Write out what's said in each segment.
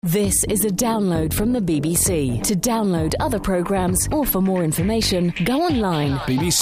This is a download from the BBC. To download other programmes or for more information, go online.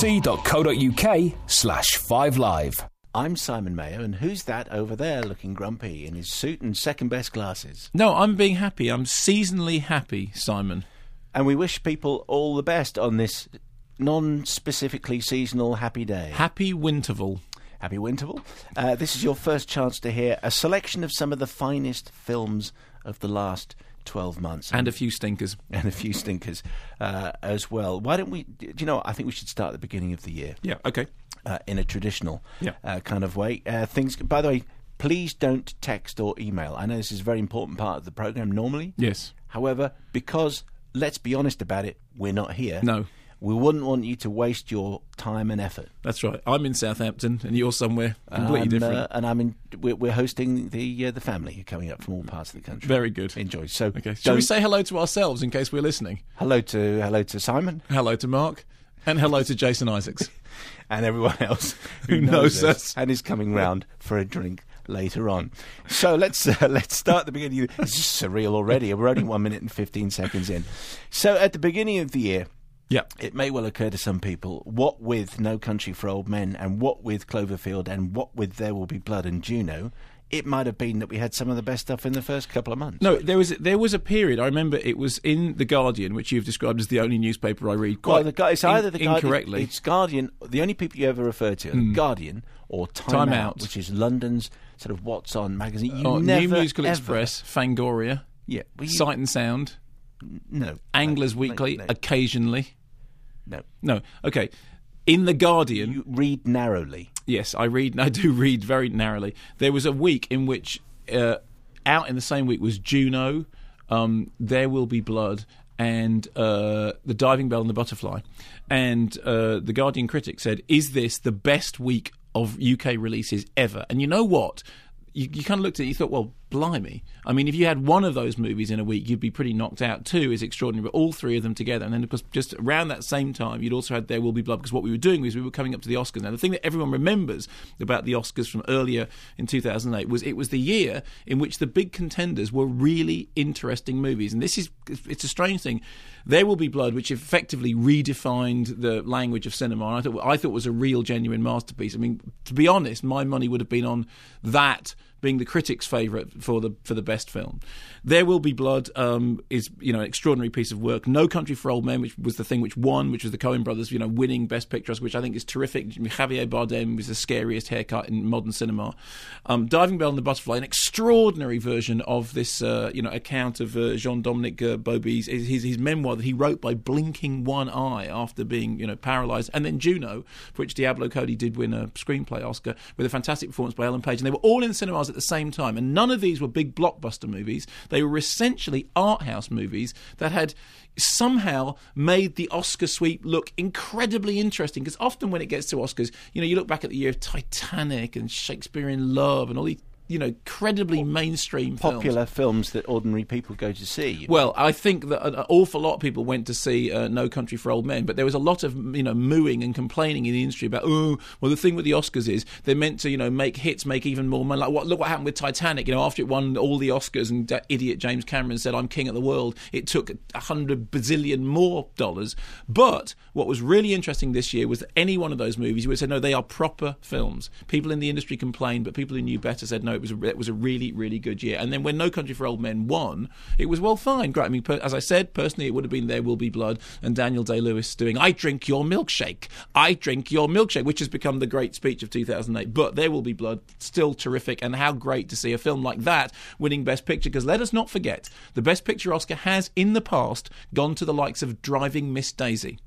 bbc.co.uk/5live. I'm Simon Mayo, and who's that over there looking grumpy in his suit and second-best glasses? No, I'm being happy. I'm seasonally happy, Simon. And we wish people all the best on this non-specifically seasonal happy day. Happy Winterval. Happy Winterval. This is your first chance to hear a selection of some of the finest films of the last 12 months. And a few stinkers. And a few stinkers as well. Why don't we... Do you know, I think we should start at the beginning of the year. Yeah, okay. In a traditional kind of way. Things. By the way, please don't text or email. I know this is a very important part of the programme normally. Yes. However, because, let's be honest about it, we're not here. No. We wouldn't want you to waste your time and effort. That's right. I'm in Southampton, and you're somewhere completely different. And I'm in. We're hosting the family who are coming up from all parts of the country. Very good. Enjoy. So, okay. Shall we say hello to ourselves in case we're listening? Hello to Simon. Hello to Mark. And hello to Jason Isaacs. And everyone else who knows us and is coming round for a drink later on. So let's start at the beginning. It's just surreal already. We're only 1 minute and 15 seconds in. So at the beginning of the year, it may well occur to some people, what with No Country for Old Men and what with Cloverfield and what with There Will Be Blood and Juno, it might have been that we had some of the best stuff in the first couple of months. No, there was a period. I remember it was in The Guardian, which you've described as the only newspaper I read. It's either The Guardian, incorrectly. It's Guardian. The only people you ever refer to are The Guardian or Time Out, which is London's sort of What's On magazine. New Musical Express, Fangoria, Sight and Sound, no, Anglers Weekly, no. Occasionally. No. Okay. In The Guardian... You read narrowly. Yes, I do read very narrowly. There was a week in which, out in the same week was Juno, There Will Be Blood, and The Diving Bell and the Butterfly. And The Guardian critic said, is this the best week of UK releases ever? And you know what? You kind of looked at it, you thought, well, blimey. I mean, if you had one of those movies in a week, you'd be pretty knocked out. Two is extraordinary, but all three of them together. And then, of course, just around that same time, you'd also had There Will Be Blood, because what we were doing was we were coming up to the Oscars. Now, the thing that everyone remembers about the Oscars from earlier in 2008 was it was the year in which the big contenders were really interesting movies. And it's a strange thing. There Will Be Blood, which effectively redefined the language of cinema, and I thought was a real, genuine masterpiece. I mean, to be honest, my money would have been on that being the critics' favourite for the best film. There Will Be Blood is an extraordinary piece of work. No Country for Old Men, which was the thing which won, which was the Coen brothers winning Best Picture, which I think is terrific. Javier Bardem was the scariest haircut in modern cinema. Diving Bell and the Butterfly, an extraordinary version of this account of Jean-Dominique Bauby's his memoir that he wrote by blinking one eye after being paralysed. And then Juno, for which Diablo Cody did win a screenplay Oscar, with a fantastic performance by Ellen Page. And they were all in cinemas at the same time, and none of these were big blockbuster movies. They were essentially art house movies that had somehow made the Oscar sweep look incredibly interesting, because often when it gets to Oscars, you look back at the year of Titanic and Shakespeare in Love and all these incredibly mainstream popular films that ordinary people go to see. Well, I think that an awful lot of people went to see No Country for Old Men, but there was a lot of mooing and complaining in the industry about, the thing with the Oscars is they're meant to make hits make even more money. Like look what happened with Titanic. After it won all the Oscars and that idiot James Cameron said I'm king of the world, it took 100 bazillion more dollars. But what was really interesting this year was that any one of those movies you would say no, they are proper films. People in the industry complained, but people who knew better said no, it was a really, really good year. And then when No Country for Old Men won, it was, well, fine, great. I mean, as I said, personally, it would have been There Will Be Blood and Daniel Day-Lewis doing I Drink Your Milkshake, I Drink Your Milkshake, which has become the great speech of 2008. But There Will Be Blood, still terrific, and how great to see a film like that winning Best Picture, because let us not forget, the Best Picture Oscar has, in the past, gone to the likes of Driving Miss Daisy.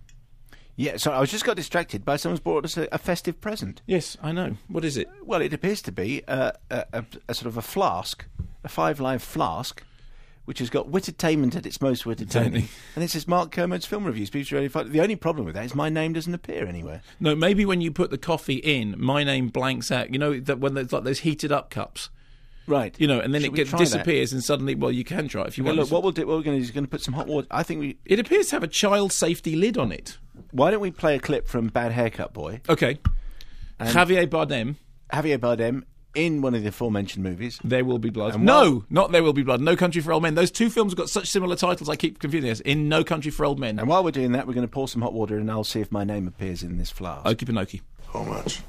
Yeah, so I just got distracted by someone's brought us a festive present. Yes, I know. What is it? Well, it appears to be a sort of a flask, a 5-Live flask, which has got wittertainment at its most wittertaining. And it says Mark Kermode's film reviews. The only problem with that is my name doesn't appear anywhere. No, maybe when you put the coffee in, my name blanks out. That when there's like those heated up cups. Right. And then it disappears, and suddenly, well, you can try it if you want. Look, what we're going to do is going to put some hot water. I think it appears to have a child safety lid on it. Why don't we play a clip from Bad Haircut Boy? Okay. Javier Bardem in one of the aforementioned movies. There Will Be Blood. And No, not There Will Be Blood. No Country for Old Men. Those two films have got such similar titles, I keep confusing this. In No Country for Old Men. And while we're doing that, we're going to pour some hot water and I'll see if my name appears in this flask. Okie Pinokie. How much?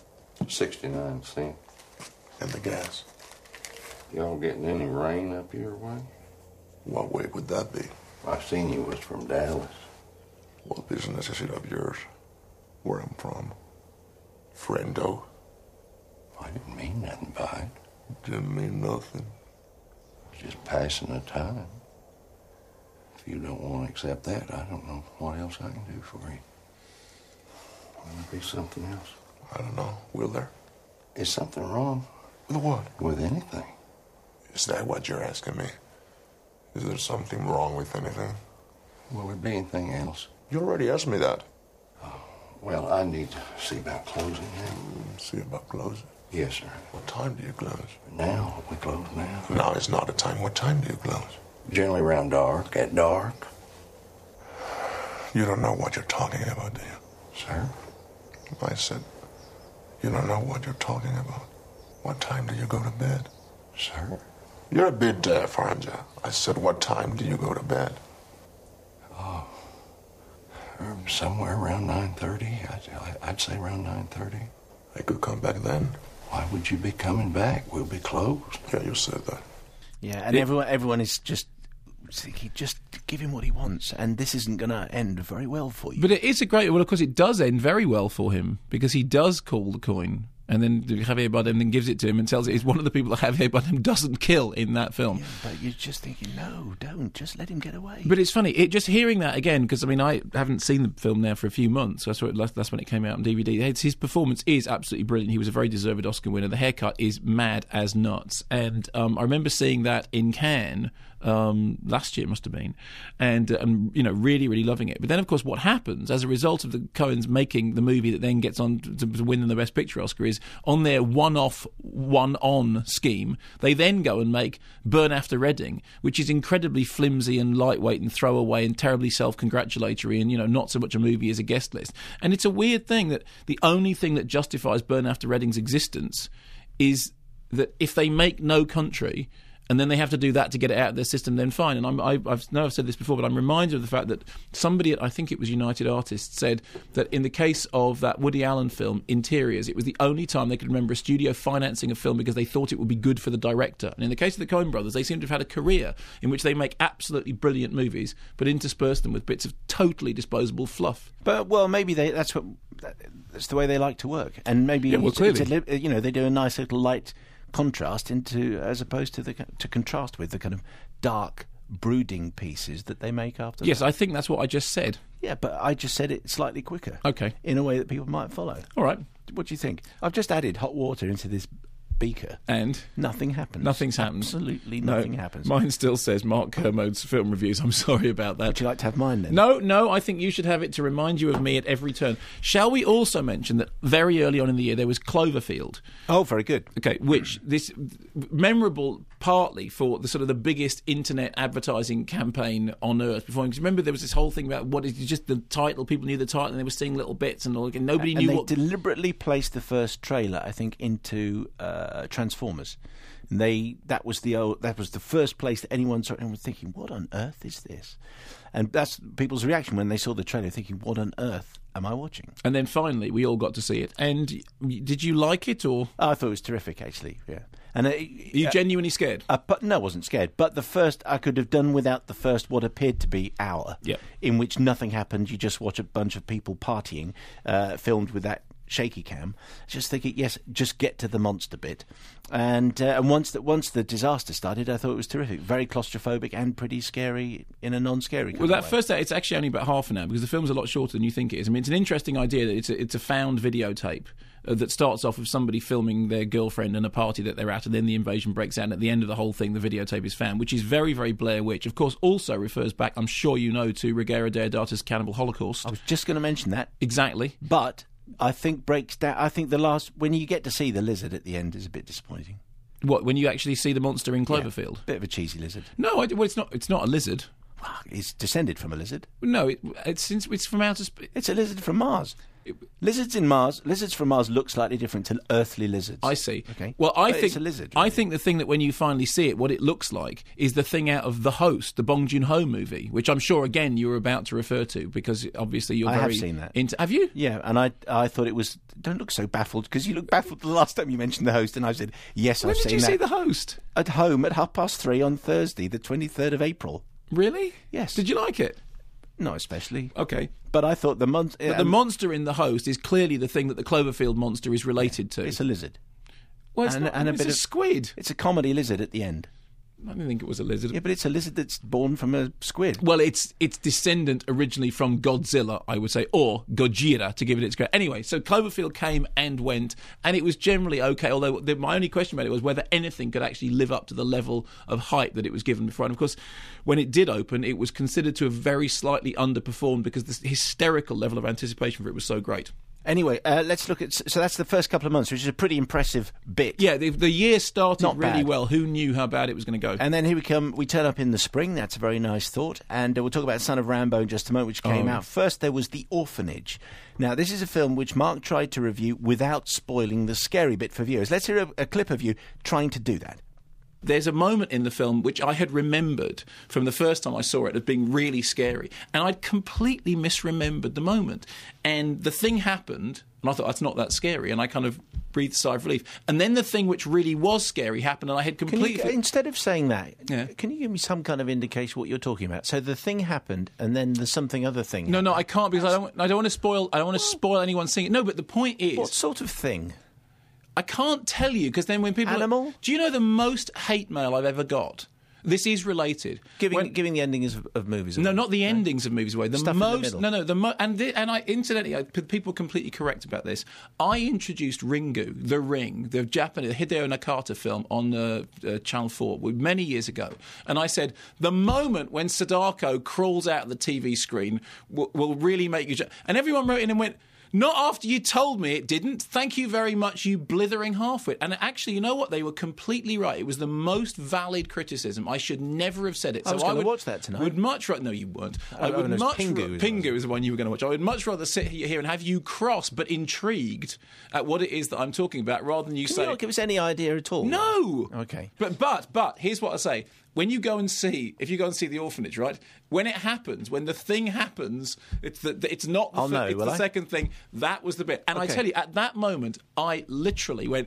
69 cents. And the gas? Y'all getting any rain up your way? What way would that be? I seen you was from Dallas. What business is it of yours? Where I'm from? Friendo? I didn't mean nothing by it. Didn't mean nothing. Just passing the time. If you don't want to accept that, I don't know what else I can do for you. Will there be something else? I don't know. Will there? Is something wrong? With what? With anything. Is that what you're asking me? Is there something wrong with anything? Will there be anything else? You already asked me that. Well, I need to see about closing now. See about closing? Yes, sir. What time do you close? Now? We close now? Now is not a time. What time do you close? Generally around dark. At dark. You don't know what you're talking about, do you? Sir? I said, you don't know what you're talking about. What time do you go to bed? Sir? You're a bit deaf, aren't you? I said, what time do you go to bed? Oh. Somewhere around 9:30. I'd say around 9:30. I could come back then. Why would you be coming back? We'll be closed. Yeah, you said that. Yeah, and everyone is just thinking, just give him what he wants, and this isn't going to end very well for you. But it is a great... Well, of course, it does end very well for him, because he does call the coin, and then Javier Bardem then gives it to him and tells it he's one of the people that Javier Bardem doesn't kill in that film. Yeah, but you're just thinking, no, don't. Just let him get away. But it's funny, just hearing that again, because, I mean, I haven't seen the film now for a few months. That's when it came out on DVD. His performance is absolutely brilliant. He was a very deserved Oscar winner. The haircut is mad as nuts. And I remember seeing that in Cannes last year, it must have been, and really, really loving it. But then, of course, what happens as a result of the Coens making the movie that then gets on to win the Best Picture Oscar is, on their one-off, one-on scheme, they then go and make Burn After Reading, which is incredibly flimsy and lightweight and throwaway and terribly self-congratulatory and, not so much a movie as a guest list. And it's a weird thing that the only thing that justifies Burn After Reading's existence is that if they make No Country and then they have to do that to get it out of their system, then fine. And I've said this before, but I'm reminded of the fact that somebody at, I think it was United Artists, said that in the case of that Woody Allen film, Interiors, it was the only time they could remember a studio financing a film because they thought it would be good for the director. And in the case of the Coen brothers, they seem to have had a career in which they make absolutely brilliant movies, but intersperse them with bits of totally disposable fluff. But, well, maybe that's the way they like to work. And maybe, clearly. they do a nice little light contrast as opposed to contrast with the kind of dark, brooding pieces that they make after. Yes, that. I think that's what I just said. Yeah, but I just said it slightly quicker. Okay. In a way that people might follow. All right. What do you think? I've just added hot water into this beaker. And? Nothing happens. Nothing's happened. Absolutely nothing happens. Mine still says Mark Kermode's film reviews. I'm sorry about that. Would you like to have mine then? No, I think you should have it to remind you of me at every turn. Shall we also mention that very early on in the year there was Cloverfield? Oh, very good. Okay, which this memorable partly for the sort of the biggest internet advertising campaign on earth before. Because remember there was this whole thing about what is just the title. People knew the title and they were seeing little bits and all. And nobody knew what. They deliberately placed the first trailer, I think, into Transformers. And that was the first place that anyone saw it and was thinking, what on earth is this? And that's people's reaction when they saw the trailer, thinking, what on earth am I watching? And then finally we all got to see it. And did you like it or? Oh, I thought it was terrific, actually, yeah. And Are you genuinely scared? No, I wasn't scared. But the first, I could have done without the first what appeared to be hour, in which nothing happened. You just watch a bunch of people partying, filmed with that shaky cam. Just thinking, yes, just get to the monster bit. And once the disaster started, I thought it was terrific. Very claustrophobic and pretty scary in a non-scary kind of way. First hour, it's actually only about half an hour because the film's a lot shorter than you think it is. I mean, it's an interesting idea that it's a found videotape that starts off with somebody filming their girlfriend and a party that they're at, and then the invasion breaks out, and at the end of the whole thing, the videotape is found, which is very, very Blair Witch. Of course, also refers back, I'm sure you know, to Ruggero Deodata's Cannibal Holocaust. I was just going to mention that. Exactly. But I think breaks down. I think when you get to see the lizard at the end is a bit disappointing. What, when you actually see the monster in Cloverfield? Yeah, bit of a cheesy lizard. No, it's not. It's not a lizard. Well, it's descended from a lizard. No, it's from outer space. It's a lizard from Mars. Lizards from Mars look slightly different to earthly lizards. I see. Okay. Well, I think it's a lizard. I think the thing that when you finally see it, what it looks like is the thing out of The Host, the Bong Joon-ho movie, which I'm sure again you were about to refer to because obviously you're I very have seen that. Have you? Yeah, and I thought it was. Don't look so baffled because you looked baffled the last time you mentioned The Host, and I said yes. When I've did seen you that. see The Host? At home at 3:30 on Thursday, the 23rd of April. Really? Yes. Did you like it? Not especially. Okay. But I thought the monster. But the monster in The Host is clearly the thing that the Cloverfield monster is related to. It's a lizard. Well, it's not, it's a squid. It's a comedy lizard at the end. I didn't think it was a lizard. Yeah, but it's a lizard that's born from a squid. Well, it's descendant originally from Godzilla, I would say, or Gojira, to give it its credit. Anyway, so Cloverfield came and went, and it was generally okay, although my only question about it was whether anything could actually live up to the level of hype that it was given before. And, of course, when it did open, it was considered to have very slightly underperformed because the hysterical level of anticipation for it was so great. Anyway, let's look at... So that's the first couple of months, which is a pretty impressive bit. Yeah, the year started Not really bad. well. Who knew how bad it was going to go? And then here we come. We turn up in the spring. That's a very nice thought. And we'll talk about Son of Rambo in just a moment, which came out. First, there was The Orphanage. Now, this is a film which Mark tried to review without spoiling the scary bit for viewers. Let's hear a clip of you trying to do that. There's a moment in the film which I had remembered from the first time I saw it as being really scary, and I'd completely misremembered the moment. And the thing happened, and I thought, that's not that scary, and I kind of breathed a sigh of relief. And then the thing which really was scary happened, and I had completely... Instead of saying that, Yeah. can you give me some kind of indication what you're talking about? So the thing happened, and then the something other thing No, happened. I can't, because I don't want to spoil... I don't want to spoil anyone seeing it. No, but the point is... What sort of thing? I can't tell you, because then when people... Animal? Do you know the most hate mail I've ever got? This is related. Giving the endings of movies away. No, not the endings of movies away. The Stuff most... in the middle. No, and I incidentally, people are completely correct about this. I introduced Ringu, The Ring, the Japanese Hideo Nakata film on Channel 4 many years ago. And I said, the moment when Sadako crawls out of the TV screen will really make you... And everyone wrote in and went... Not after you told me it didn't. Thank you very much, you blithering halfwit. And actually, you know what? They were completely right. It was the most valid criticism. I should never have said it. I was going to watch that tonight. Would much rather... No, you weren't. I no, would it's much... Pingu. Pingu is the one you were going to watch. I would much rather sit here and have you cross, but intrigued at what it is that I'm talking about, rather than you Can say... you not give us any idea at all? No! Okay. But here's what I say. When you go and see, if you go and see The Orphanage, right? When it happens, when the thing happens, it's not the, I'll know, it's will the I? second thing. That was the bit. And I Okay. tell you, at that moment, I literally went...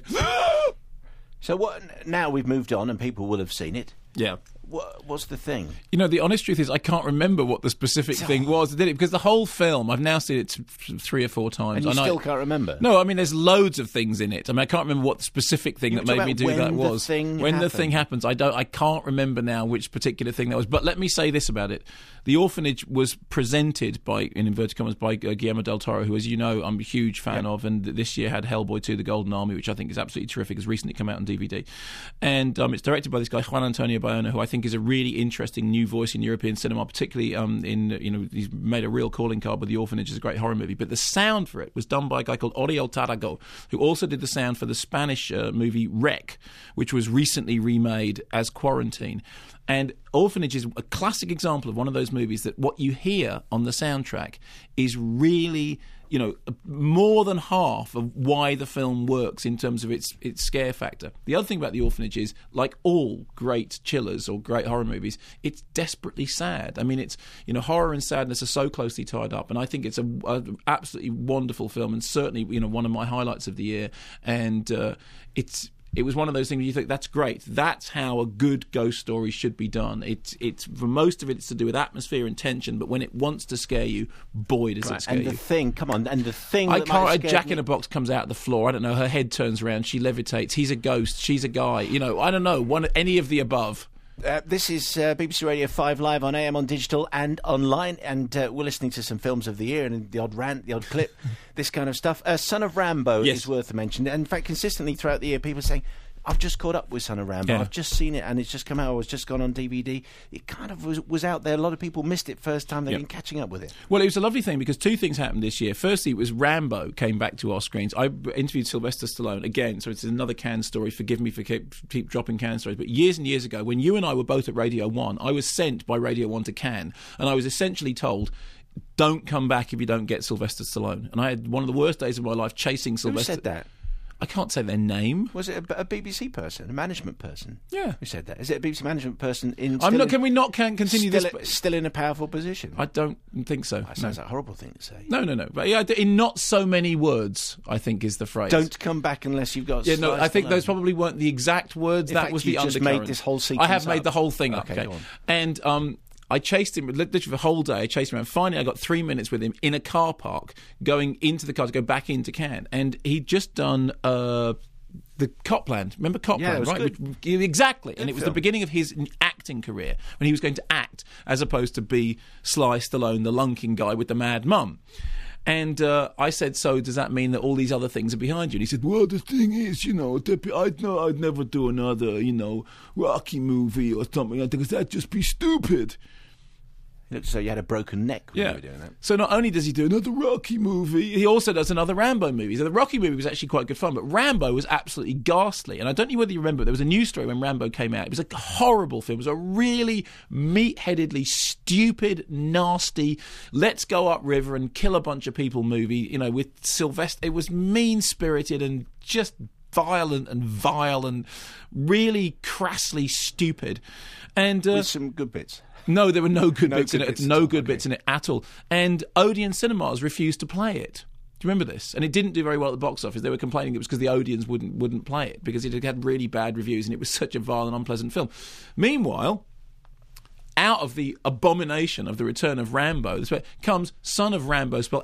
So now we've moved on and people will have seen it. Yeah. What's the thing? You know, the honest truth is I can't remember what the specific thing was that did it, because the whole film, I've now seen it 3 or 4 times. And you I still can't remember? No, I mean, there's loads of things in it. I mean, I can't remember what the specific thing You that talk made me about do when that the was. thing When the happened. thing happens, I can't remember now which particular thing that was. But let me say this about it. The Orphanage was presented by, in inverted commas, by Guillermo del Toro, who, as you know, I'm a huge fan of, and this year had Hellboy 2, The Golden Army, which I think is absolutely terrific. It's recently come out on DVD. And it's directed by this guy, Juan Antonio Bayona, who I think is a really interesting new voice in European cinema, particularly he's made a real calling card with The Orphanage. It's a great horror movie. But the sound for it was done by a guy called Oriol Tarago, who also did the sound for the Spanish movie Rec, which was recently remade as Quarantine. And Orphanage is a classic example of one of those movies that what you hear on the soundtrack is really, more than half of why the film works in terms of its scare factor. The other thing about The Orphanage is, like all great chillers or great horror movies, it's desperately sad. I mean, it's, horror and sadness are so closely tied up, and I think it's a absolutely wonderful film, and certainly, one of my highlights of the year. And it was one of those things where you think, that's great. That's how a good ghost story should be done. It's for most of it's to do with atmosphere and tension, but when it wants to scare you, boy, does it scare and you. the thing, come on, and the thing I that can't. might A have scared Jack me- in a Box comes out of the floor. I don't know. Her head turns around. She levitates. He's a ghost. She's a guy. I don't know. Any of the above. This is BBC Radio 5 live on AM, on digital and online, and we're listening to some films of the year and the odd rant, the odd clip, this kind of stuff. Son of Rambo Yes. is worth a mention. And in fact, consistently throughout the year, people are saying, I've just caught up with Son of Rambo. Yeah. I've just seen it and it's just come out. It's just gone on DVD. It kind of was out there. A lot of people missed it first time. They've Yep. been catching up with it. Well, it was a lovely thing because 2 things happened this year. Firstly, it was Rambo came back to our screens. I interviewed Sylvester Stallone again, so it's another Cannes story. Forgive me for keep dropping Cannes stories. But years and years ago, when you and I were both at Radio 1, I was sent by Radio 1 to Cannes, and I was essentially told, don't come back if you don't get Sylvester Stallone. And I had one of the worst days of my life chasing Sylvester. Who said that? I can't say their name. Was it a BBC person, a management person? Yeah. Who said that? Is it a BBC management person Can we not continue this? Still in a powerful position? I don't think so. That sounds like a horrible thing to say. No. But yeah, in not so many words, I think is the phrase. Don't come back unless you've got... Yeah, no, I think those probably weren't the exact words. That was the undercurrent. You just made this whole sequence I have made up. the whole thing up. Okay, go on. And I chased him literally the whole day. I chased him around. Finally, I got 3 minutes with him in a car park, going into the car to go back into Cannes. And he'd just done... the Copland. Remember Copland, yeah, it was right? Good. Exactly. Good and it was film. the beginning of his acting career, when he was going to act, as opposed to be Sly Stallone, the lunking guy with the mad mum. And I said, so does that mean that all these other things are behind you? And he said, well, the thing is, I'd never do another, Rocky movie or something, because that'd just be stupid. It looked as though you had a broken neck when you were doing that. So not only does he do another Rocky movie, he also does another Rambo movie. So the Rocky movie was actually quite good fun, but Rambo was absolutely ghastly. And I don't know whether you remember, there was a news story when Rambo came out. It was a horrible film. It was a really meat-headedly, stupid, nasty, let's go upriver and kill a bunch of people movie, with Sylvester. It was mean-spirited and just violent and vile and really crassly stupid. And with some good bits. No, there were no good bits in good it. bits No at all, good okay. bits in it at all. And Odeon Cinemas refused to play it. Do you remember this? And it didn't do very well at the box office. They were complaining it was because the Odeons wouldn't play it, because it had really bad reviews and it was such a vile and unpleasant film. Meanwhile, out of the abomination of the return of Rambo comes Son of Rambo, spelled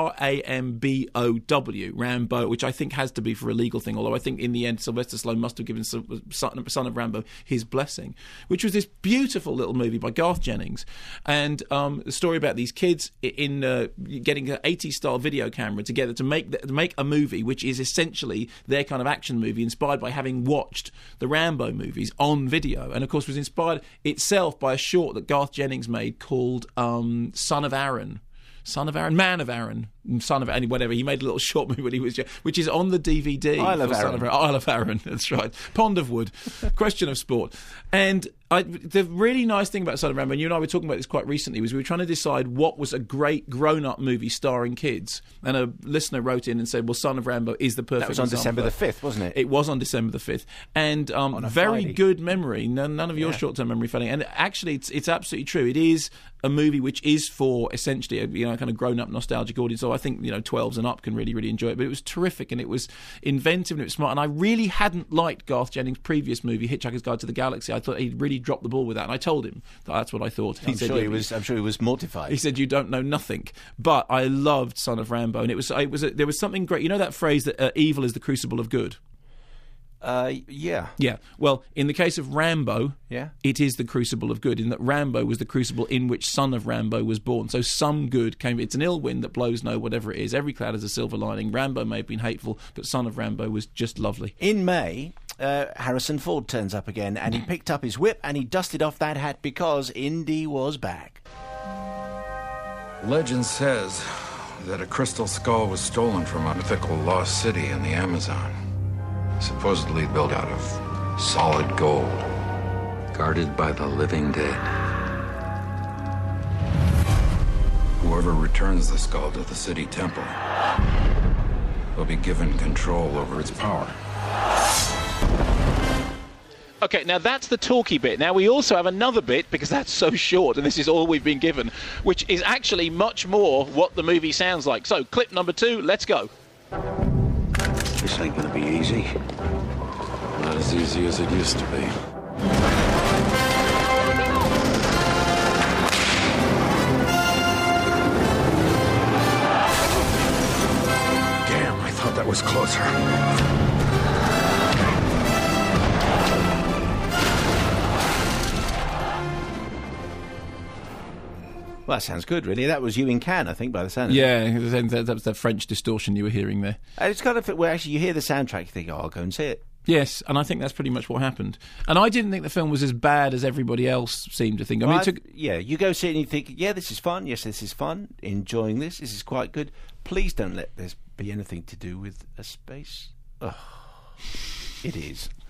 Rambow, Rambo, which I think has to be for a legal thing, although I think in the end Sylvester Stallone must have given Son of Rambo his blessing, which was this beautiful little movie by Garth Jennings, and the story about these kids in getting an 80s-style video camera together to make a movie which is essentially their kind of action movie, inspired by having watched the Rambo movies on video, and of course was inspired itself by a short that Garth Jennings made called Man of Aaron, Son of Aaron, whatever. He made a little short movie when he was, which is on the DVD. Isle of Aaron, that's right. Pond of Wood, Question of Sport. And the really nice thing about Son of Rambo, and you and I were talking about this quite recently, was we were trying to decide what was a great grown-up movie starring kids. And a listener wrote in and said, well, Son of Rambo is the perfect example. That was on December the 5th, wasn't it? It was on December the 5th. And very Friday. good memory. None of your short-term memory failing. And actually, it's absolutely true. It is a movie which is for essentially a kind of grown-up nostalgic audience. So I think 12s and up can really, really enjoy it. But it was terrific, and it was inventive, and it was smart. And I really hadn't liked Garth Jennings' previous movie, Hitchhiker's Guide to the Galaxy. I thought he'd really dropped the ball with that, and I told him that's what I thought. I'm sure he was mortified. He said, "You don't know nothing." But I loved Son of Rambo, and there was something great. You know that phrase that evil is the crucible of good. Yeah. Yeah. Well, in the case of Rambo, it is the crucible of good, in that Rambo was the crucible in which Son of Rambo was born. So some good came. It's an ill wind that blows no whatever it is. Every cloud has a silver lining. Rambo may have been hateful, but Son of Rambo was just lovely. In May, Harrison Ford turns up again, and he picked up his whip and he dusted off that hat because Indy was back. Legend says that a crystal skull was stolen from a mythical lost city in the Amazon. Supposedly built out of solid gold, guarded by the living dead. Whoever returns the skull to the city temple will be given control over its power. Okay, now that's the talky bit. Now we also have another bit, because that's so short and this is all we've been given, which is actually much more what the movie sounds like. So, clip number 2, let's go. This ain't gonna be easy. Not as easy as it used to be. Damn, I thought that was closer. Well, that sounds good, really. That was you in Cannes, I think, by the sound of it. Yeah, that was the French distortion you were hearing there. It's kind of where actually you hear the soundtrack, you think, I'll go and see it. Yes, and I think that's pretty much what happened. And I didn't think the film was as bad as everybody else seemed to think. I mean, you go see it and you think, yeah, this is fun. Yes, this is fun. Enjoying this. This is quite good. Please don't let this be anything to do with a space. Oh, it is.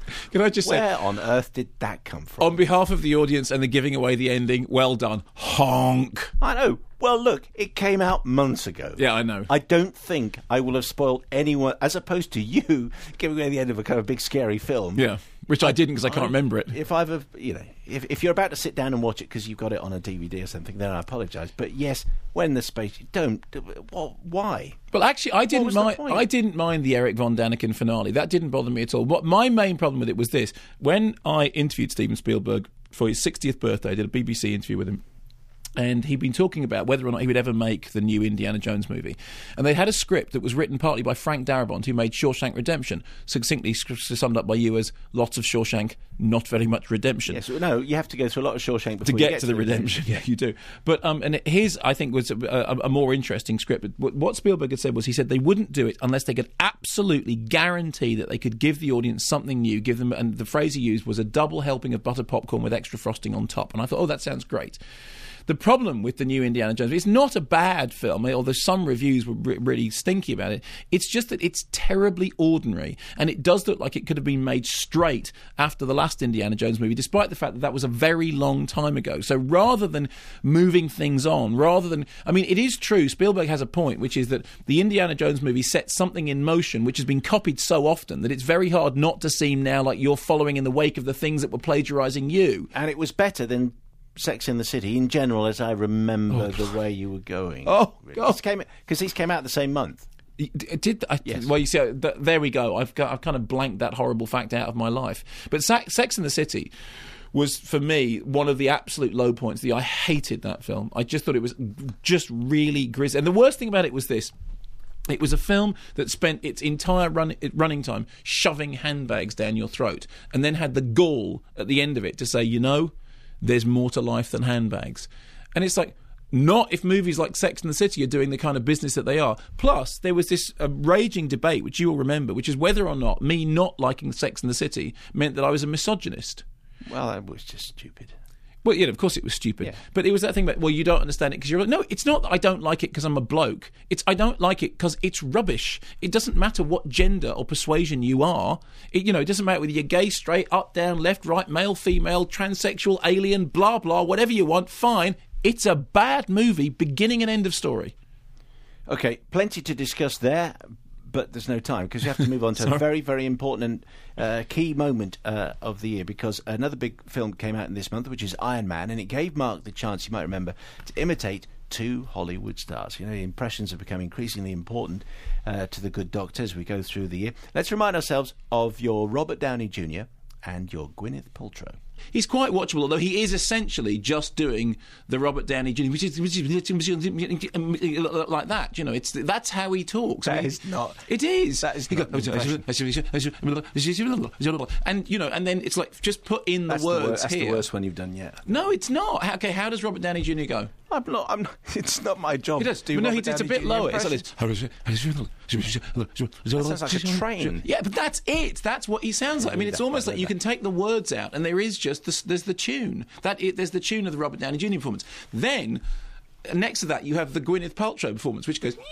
Can I just say, where on earth did that come from? on behalf of the audience and the giving away the ending, well done. Honk. I know. Well, look, it came out months ago. Yeah, I know. I don't think I will have spoiled anyone, as opposed to you giving away the end of a kind of big scary film. Yeah, which I didn't because I can't remember it. If you're about to sit down and watch it because you've got it on a DVD or something, then I apologise. But yes, when the space, don't. Well, why? Well, actually, I didn't was the point? I didn't mind the Eric von Daniken finale. That didn't bother me at all. What my main problem with it was this: when I interviewed Steven Spielberg for his 60th birthday, I did a BBC interview with him. And he'd been talking about whether or not he would ever make the new Indiana Jones movie. And they had a script that was written partly by Frank Darabont, who made Shawshank Redemption, succinctly summed up by you as lots of Shawshank, not very much redemption. Yes, no, you have to go through a lot of Shawshank before to you get to the redemption. Yeah, you do. But and his, I think, was a more interesting script. What Spielberg had said was, he said they wouldn't do it unless they could absolutely guarantee that they could give the audience something new, give them, and the phrase he used was a double helping of buttered popcorn with extra frosting on top. And I thought, oh, that sounds great. The problem with the new Indiana Jones, it's not a bad film, although some reviews were really stinky about it. It's just that it's terribly ordinary, and it does look like it could have been made straight after the last Indiana Jones movie, despite the fact that that was a very long time ago. So rather than moving things on, it is true, Spielberg has a point, which is that the Indiana Jones movie set something in motion which has been copied so often that it's very hard not to seem now like you're following in the wake of the things that were plagiarising you. And it was better than Sex and the City in general, as I remember the way you were going. Oh, God. Because these came out the same month. Yes. Well, you see, there we go. I've kind of blanked that horrible fact out of my life. But Sex and the City was, for me, one of the absolute low points. I hated that film. I just thought it was just really grisly. And the worst thing about it was this. It was a film that spent its entire running time shoving handbags down your throat, and then had the gall at the end of it to say, there's more to life than handbags. And it's like, not if movies like Sex and the City are doing the kind of business that they are. Plus, there was this raging debate, which you will remember, which is whether or not me not liking Sex and the City meant that I was a misogynist. Well, that was just stupid. Well, yeah, of course it was stupid. Yeah. But it was that thing about, well, you don't understand it because you're like, no, it's not that I don't like it because I'm a bloke. It's I don't like it because it's rubbish. It doesn't matter what gender or persuasion you are. It doesn't matter whether you're gay, straight, up, down, left, right, male, female, transsexual, alien, blah, blah, whatever you want, fine. It's a bad movie, beginning and end of story. Okay, plenty to discuss there. But there's no time because you have to move on to a very, very important key moment of the year, because another big film came out in this month, which is Iron Man, and it gave Mark the chance, you might remember, to imitate two Hollywood stars. Impressions have become increasingly important to the good doctor as we go through the year. Let's remind ourselves of your Robert Downey Jr. and your Gwyneth Paltrow. He's quite watchable, although he is essentially just doing the Robert Downey Jr., which is like that. That's how he talks. That is not. It is. That is not. And then it's like, just put in the words. That's the worst one you've done yet. No, it's not. Okay, how does Robert Downey Jr. go? I'm not. It's not my job. He does. To do no, it's a bit lower. It's like this. That sounds like a train. Yeah, but that's it. That's what he sounds like. I mean, it's almost like you can take the words out, and there is just there's the tune. There's the tune of the Robert Downey Jr. performance. Then next to that, you have the Gwyneth Paltrow performance, which goes.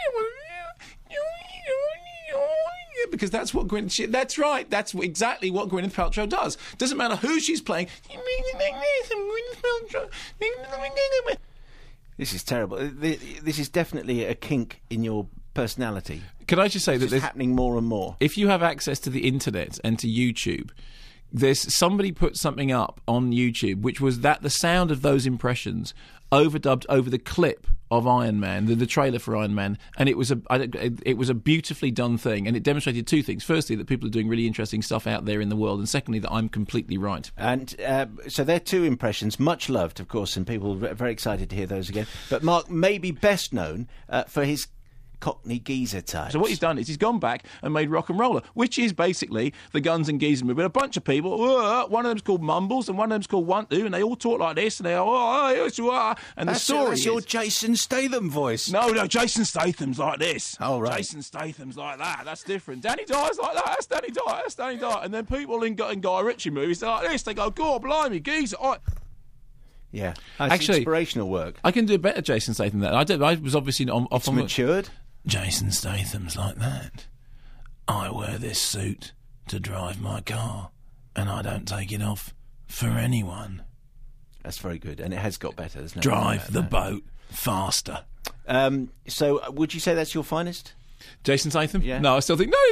Because that's what that's right. That's exactly what Gwyneth Paltrow does. Doesn't matter who she's playing. This is terrible. This is definitely a kink in your personality. Can I just say that this is happening more and more? If you have access to the internet and to YouTube, there's somebody put something up on YouTube, which was that the sound of those impressions overdubbed over the clip of Iron Man, the trailer for Iron Man, and it was a beautifully done thing, and it demonstrated two things. Firstly, that people are doing really interesting stuff out there in the world, and secondly, that I'm completely right. And so they're two impressions, much loved, of course, and people are very excited to hear those again. But Mark may be best known for his Cockney geezer types. So what he's done is he's gone back and made Rock and Roller, which is basically the Guns and Geezer movie. A bunch of people, one of them's called Mumbles and one of them's called One Two, and they all talk like this, and they go, and the story is your Jason Statham voice. No, Jason Statham's like this. Oh, right. Jason Statham's like that. That's different. Danny Dyer's like that. That's Danny Dyer. That's Danny Dyer. And then people in Guy Ritchie movies, they're like this. They go, God, blimey, geezer. Yeah, actually, inspirational work. I can do a better Jason Statham than that. I was obviously off on matured. Jason Statham's like that. I wear this suit to drive my car, and I don't take it off for anyone. That's very good, and it has got better. There's no Drive the boat faster. So, would you say that's your finest? Jason Statham? Yeah. No, I still think,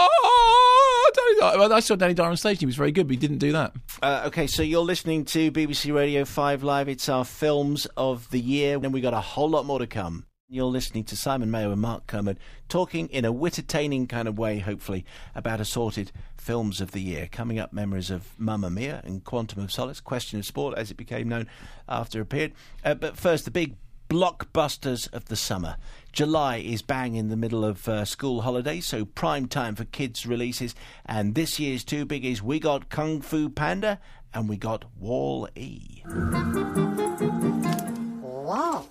I saw Danny Dyer on stage. He was very good, but he didn't do that. Okay, so you're listening to BBC Radio 5 Live. It's our films of the year, and we got a whole lot more to come. You're listening to Simon Mayo and Mark Kermode talking in a wit-attaining kind of way, hopefully, about assorted films of the year. Coming up, memories of Mamma Mia and Quantum of Solace, Question of Sport, as it became known after a period. But first, the big blockbusters of the summer. July is bang in the middle of school holidays, so prime time for kids' releases. And this year's two biggies, we got Kung Fu Panda and we got Wall-E. Wow.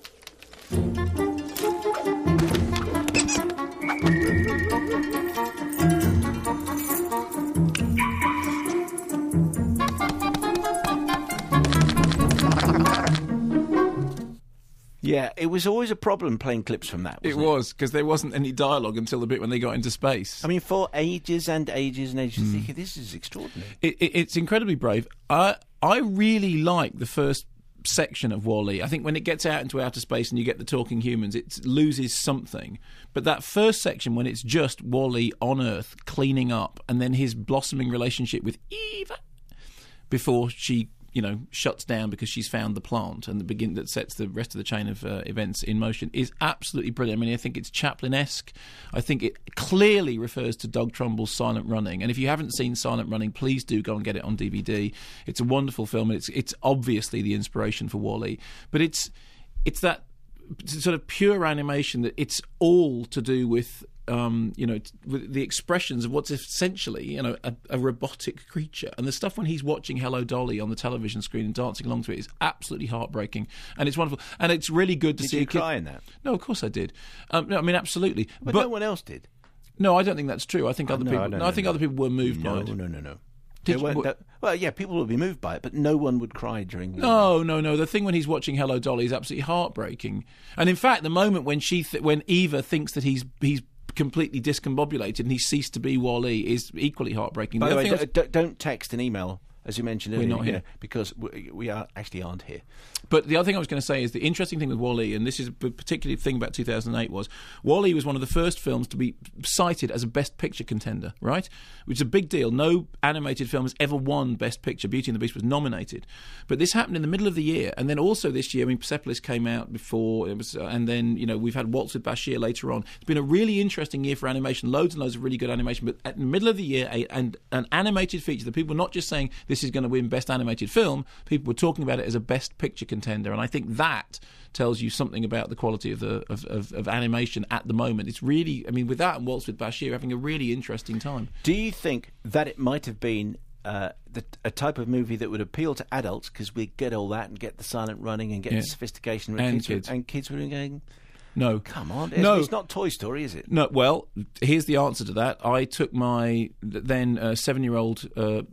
Yeah, it was always a problem playing clips from that, wasn't it? It was, because there wasn't any dialogue until the bit when they got into space. I mean, for ages and ages and ages, thinking, this is extraordinary. It's incredibly brave. I really like the first section of Wall-E. I think when it gets out into outer space and you get the talking humans, it loses something. But that first section, when it's just Wall-E on Earth cleaning up, and then his blossoming relationship with Eva before she, shuts down because she's found the plant and that sets the rest of the chain of events in motion, is absolutely brilliant. I mean, I think it's Chaplin-esque. I think it clearly refers to Doug Trumbull's Silent Running. And if you haven't seen Silent Running, please do go and get it on DVD. It's a wonderful film. And it's obviously the inspiration for Wall-E. But it's that sort of pure animation that it's all to do with with the expressions of what's essentially, a robotic creature. And the stuff when he's watching Hello Dolly on the television screen and dancing along to it is absolutely heartbreaking. And it's wonderful. And it's really good to see. Did you cry in that? No, of course I did. No, I mean, absolutely. But no one else did. No, I don't think that's true. I think other people. I think other people were moved by it. No. Well, yeah, people would be moved by it, but no one would cry during. No. The thing when he's watching Hello Dolly is absolutely heartbreaking. And in fact, the moment when when Eva thinks that he's completely discombobulated and he ceased to be Wall-E is equally heartbreaking. By the way, don't text and email, as you mentioned earlier. We're not here. Because we aren't here. But the other thing I was going to say is the interesting thing with Wall-E, and this is a particular thing about 2008, was Wall-E was one of the first films to be cited as a Best Picture contender, right? Which is a big deal. No animated film has ever won Best Picture. Beauty and the Beast was nominated. But this happened in the middle of the year. And then also this year, Persepolis came out before, and then, we've had Waltz with Bashir later on. It's been a really interesting year for animation, loads and loads of really good animation. But at the middle of the year, an animated feature, the people were not just saying this is going to win Best Animated Film, people were talking about it as a Best Picture contender, and I think that tells you something about the quality of animation at the moment. It's really, with that and Waltz with Bashir, having a really interesting time. Do you think that it might have been a type of movie that would appeal to adults, because we get all that and get the silent running and get the sophistication, and kids were going, no, come on, no, it's not Toy Story, is it? No. Well, here's the answer to that. I took my then 7-year-old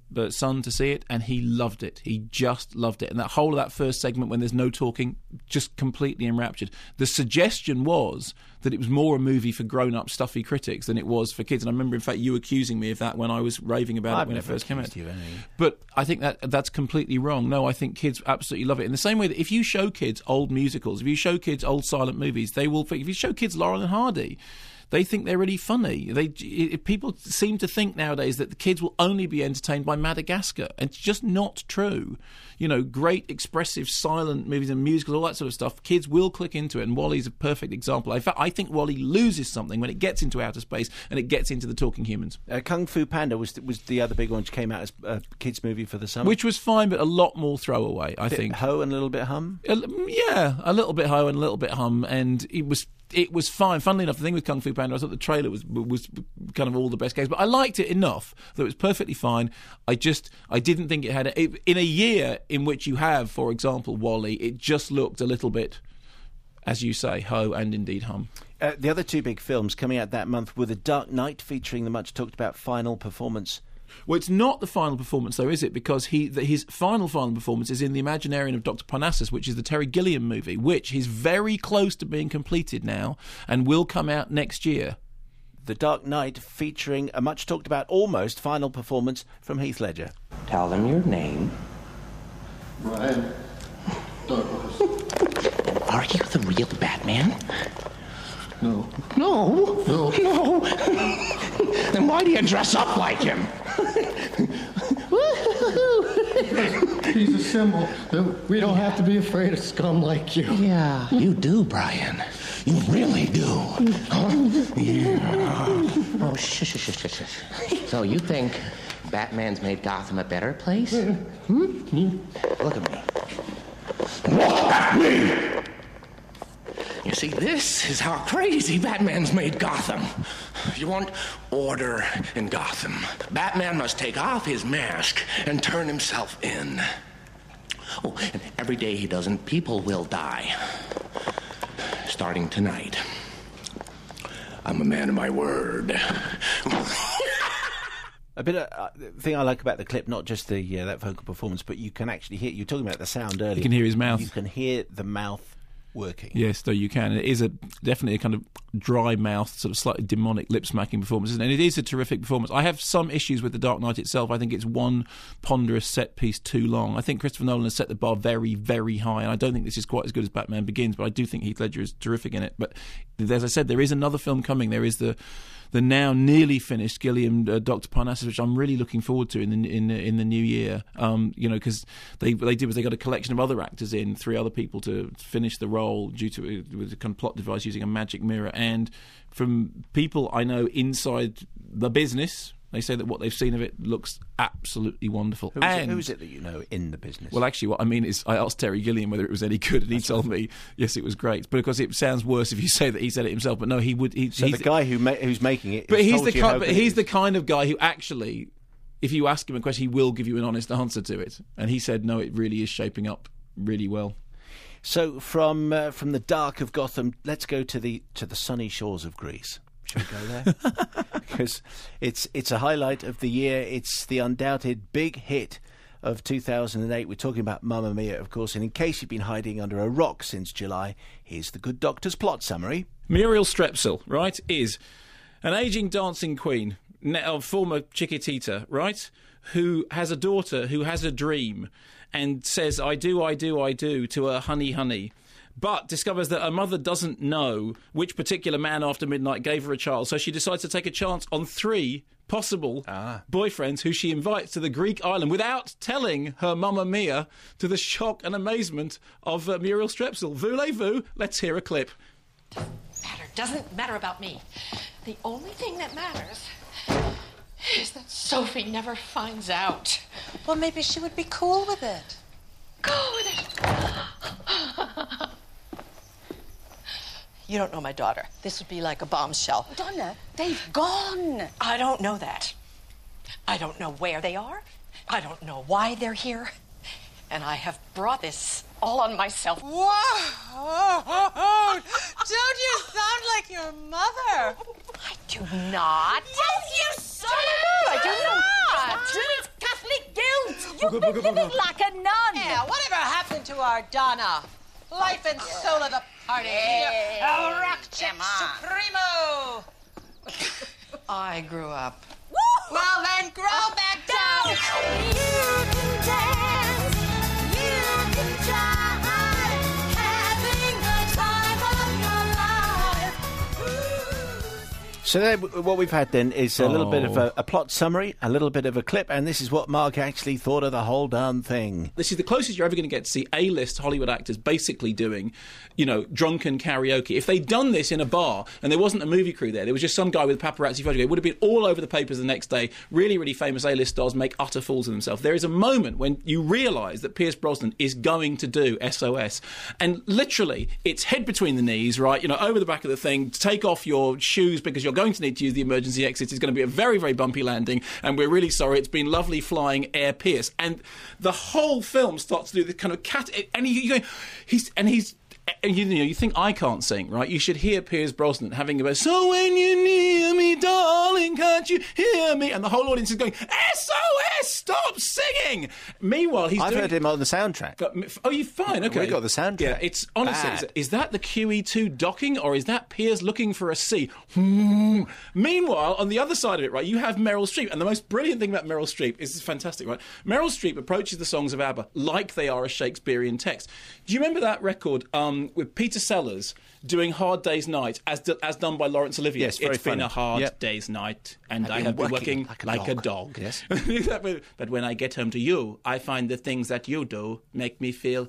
son to see it, and he loved it. He just loved it, and that whole of that first segment when there's no talking, just completely enraptured. The suggestion was that it was more a movie for grown-up stuffy critics than it was for kids. And I remember, in fact, you accusing me of that when I was raving about it when it first came out. But I think that's completely wrong. No, I think kids absolutely love it. In the same way that if you show kids old musicals, if you show kids old silent movies, they will. If you show kids Laurel and Hardy, they think they're really funny. People seem to think nowadays that the kids will only be entertained by Madagascar. It's just not true. Great expressive silent movies and musicals, all that sort of stuff, kids will click into it, and Wall-E's a perfect example. In fact, I think Wall-E loses something when it gets into outer space and it gets into the talking humans. Kung Fu Panda was the other big one, which came out as a kids' movie for the summer. Which was fine, but a lot more throwaway, I think. Ho and a little bit hum? Yeah, a little bit ho and a little bit hum, and it was fine. Funnily enough, the thing with Kung Fu Panda, I thought the trailer was kind of all the best games, but I liked it enough that it was perfectly fine. I didn't think it had in a year in which you have, for example, Wall-E, it just looked a little bit, as you say, ho and indeed hum. The other two big films coming out that month were The Dark Knight, featuring the much talked about final performance. Well, it's not the final performance, though, is it? Because his final performance is in The Imaginarium of Dr. Parnassus, which is the Terry Gilliam movie, which is very close to being completed now and will come out next year. The Dark Knight, featuring a much-talked-about almost final performance from Heath Ledger. Tell them your name. Brian Douglas. Are you the real Batman? No. No? No. Then why do you dress up like him? He's a symbol that we don't have to be afraid of scum like you. Yeah, you do, Brian. You really do. Huh? Yeah. Oh, shush. So you think Batman's made Gotham a better place? Look at me. Look at me! You see, this is how crazy Batman's made Gotham. You want order in Gotham. Batman must take off his mask and turn himself in. Oh, and every day he doesn't, people will die. Starting tonight. I'm a man of my word. A bit of thing I like about the clip, not just the that vocal performance, but you can actually hear. You're talking about the sound earlier. You can hear his mouth. You can hear the mouth working. Yes, though you can. It is definitely a kind of dry mouth, sort of slightly demonic lip-smacking performance, and it is a terrific performance. I have some issues with The Dark Knight itself. I think it's one ponderous set piece too long. I think Christopher Nolan has set the bar very, very high, and I don't think this is quite as good as Batman Begins, but I do think Heath Ledger is terrific in it. But as I said, there is another film coming. There is the now nearly finished Gilliam Dr. Parnassus, which I'm really looking forward to in the new year. Because they got a collection of other actors in, 3 other people to finish the role due to with a kind of plot device using a magic mirror. And from people I know inside the business, they say that what they've seen of it looks absolutely wonderful. Who is it that you know in the business? Well, actually, what I mean is I asked Terry Gilliam whether it was any good, and he told me, yes, it was great. But of course, it sounds worse if you say that he said it himself. But no, he would. So the guy who's making it. But he's the kind of guy who actually, if you ask him a question, he will give you an honest answer to it. And he said, no, it really is shaping up really well. So from the dark of Gotham, let's go to the sunny shores of Greece. Should we go there? Because it's a highlight of the year. It's the undoubted big hit of 2008. We're talking about Mamma Mia, of course. And in case you've been hiding under a rock since July, here's the Good Doctor's plot summary. Muriel Strepsil, right, is an ageing dancing queen, former Chiquitita, right, who has a daughter who has a dream and says, I do, to her honey. But discovers that her mother doesn't know which particular man after midnight gave her a child, so she decides to take a chance on 3 possible boyfriends who she invites to the Greek island without telling her Mamma Mia, to the shock and amazement of Muriel Strepsil. Voulez-vous? Let's hear a clip. Doesn't matter about me. The only thing that matters is that Sophie never finds out. Well, maybe she would be cool with it. Cool with it. You don't know my daughter. This would be like a bombshell. Donna, they've gone. I don't know that. I don't know where they are. I don't know why they're here. And I have brought this all on myself. Whoa! Don't you sound like your mother? I do not. Yes, you so I do not. It's Catholic guilt. You've been living like a nun. Yeah, whatever happened to our Donna? Life and soul of the party. El rock chick supremo. I grew up. Woo! Well, then grow back down. You can dance, you can try, having the time of your life. So there, what we've had then is a little bit of a plot summary, a little bit of a clip, and this is what Mark actually thought of the whole darn thing. This is the closest you're ever going to get to see A-list Hollywood actors basically doing, drunken karaoke. If they'd done this in a bar and there wasn't a movie crew there was just some guy with a paparazzi photo, it would have been all over the papers the next day. Really, really famous A-list stars make utter fools of themselves. There is a moment when you realise that Pierce Brosnan is going to do SOS, and literally it's head between the knees, right, over the back of the thing, take off your shoes because you're going to need to use the emergency exit. It's going to be a very, very bumpy landing, and we're really sorry. It's been lovely flying Air Pierce. And the whole film starts to do this kind of you think I can't sing, right? You should hear Pierce Brosnan having a so when you're near me, darling, can't you hear me? And the whole audience is going, SOS, stop singing. Meanwhile, I've heard him on the soundtrack. Oh, you fine? Okay, we got the soundtrack. Yeah, it's honestly, Bad. is that the QE2 docking, or is that Piers looking for a C? Meanwhile, on the other side of it, right, you have Meryl Streep, and the most brilliant thing about Meryl Streep is it's fantastic, right? Meryl Streep approaches the songs of ABBA like they are a Shakespearean text. Do you remember that record with Peter Sellers doing Hard Day's Night, as done by Laurence Olivier? Yes, very It's been funny. a hard Yep. day's night, and I have been working like a dog. Yes. But when I get home to you, I find the things that you do make me feel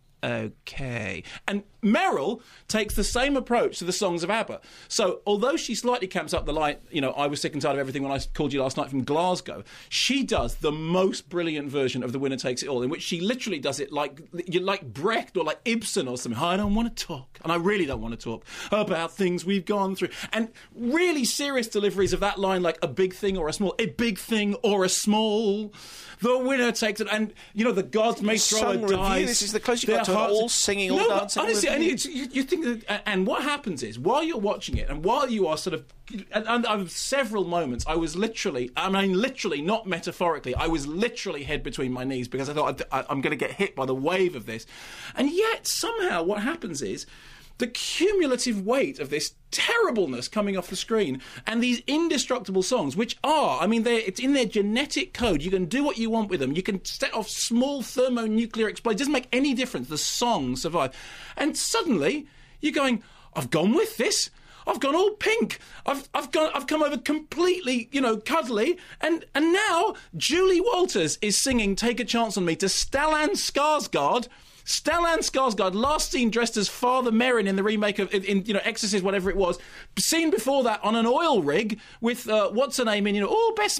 okay. And Meryl takes the same approach to the songs of ABBA. So although she slightly camps up the line, I was sick and tired of everything when I called you last night from Glasgow, she does the most brilliant version of The Winner Takes It All, in which she literally does it like Brecht or like Ibsen or something. I don't want to talk, and I really don't want to talk about things we've gone through. And really serious deliveries of that line, like a big thing or a small, the winner takes it. And, the gods may throw a dice. This is the closest you got to all singing, all dancing. Honestly, and you think that, and what happens is, while you're watching it, and while you are sort of, and several moments, I was literally, not metaphorically, I was literally head between my knees, because I thought I'm going to get hit by the wave of this. And yet, somehow, what happens is, the cumulative weight of this terribleness coming off the screen and these indestructible songs, which are, it's in their genetic code. You can do what you want with them. You can set off small thermonuclear explosions. It doesn't make any difference. The songs survive. And suddenly, you're going, I've gone with this. I've gone all pink. I've come over completely, cuddly. And now Julie Walters is singing "Take a Chance on Me" to Stellan Skarsgård. Stellan Skarsgård, last seen dressed as Father Merrin in the remake of Exorcist, whatever it was. Seen before that on an oil rig with what's her name in Bess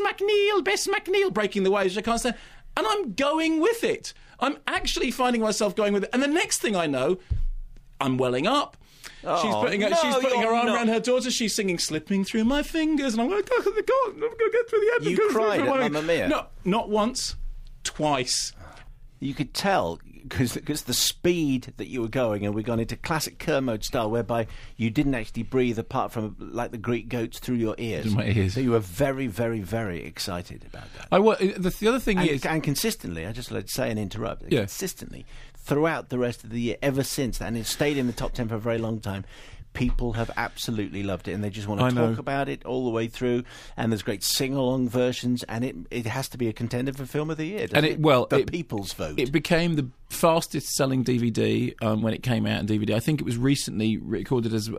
McNeil breaking the waves. I can't stand. And I'm going with it. I'm actually finding myself going with it. And the next thing I know, I'm welling up. She's putting her arm around her daughter. She's singing "Slipping Through My Fingers," and I'm like, "Oh God, I'm going to get through the end." You cried at Mamma Mia? No, not once, twice. You could tell because the speed that you were going, and we've gone into classic Kermode style, whereby you didn't actually breathe apart from like the Greek goats through your ears. In my ears. So you were very, very, very excited about that. The other thing is, and consistently, I just let say and interrupt. Yeah. Consistently throughout the rest of the year, ever since, and it stayed in the top 10 for a very long time. People have absolutely loved it, and they just want to talk about it all the way through. And there's great sing-along versions, and it has to be a contender for Film of the Year. The people's vote. It became the fastest-selling DVD when it came out on DVD. I think it was recently recorded as